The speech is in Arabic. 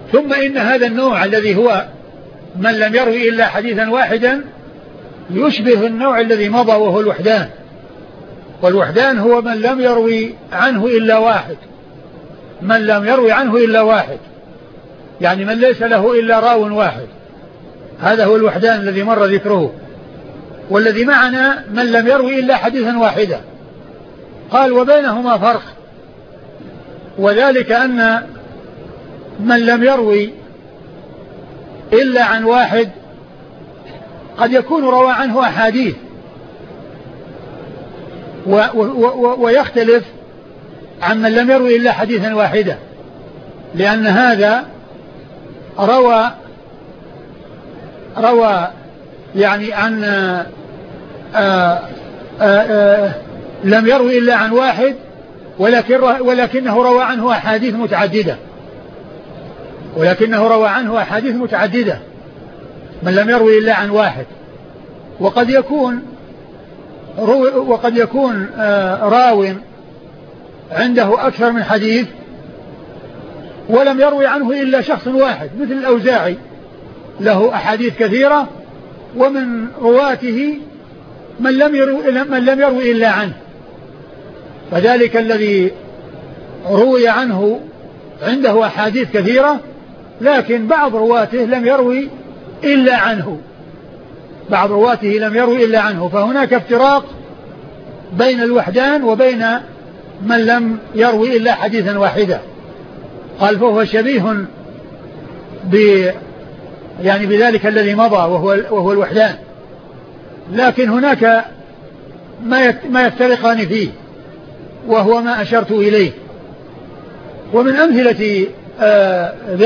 ثم إن هذا النوع الذي هو من لم يروي إلا حديثا واحدا يشبه النوع الذي مضى وهو الوحدان. والوحدان هو من لم يروي عنه إلا واحد، من لم يروي عنه إلا واحد، يعني من ليس له إلا راو واحد، هذا هو الوحدان الذي مر ذكره. والذي معنا من لم يروي إلا حديثا واحدا. قال وبينهما فرق، وذلك أن من لم يروي إلا عن واحد قد يكون روى عنه أحاديث، ويختلف عن من لم يروي إلا حديثا واحدا، لأن هذا روى يعني عن لم يروي إلا عن واحد، ولكنه روى عنه أحاديث متعددة، من لم يروي إلا عن واحد. وقد يكون راو عنده أكثر من حديث ولم يروي عنه إلا شخص واحد، مثل الأوزاعي له أحاديث كثيرة ومن رواته من لم يروي إلا عنه، فذلك الذي روي عنه عنده أحاديث كثيرة لكن بعض رواته لم يروي إلا عنه، فهناك افتراق بين الوحدان وبين من لم يروي إلا حديثا واحدا. قال فهو شبيه بذلك الذي مضى وهو الوحدان، لكن هناك ما يفترقان فيه وهو ما أشرت إليه. ومن أمثلة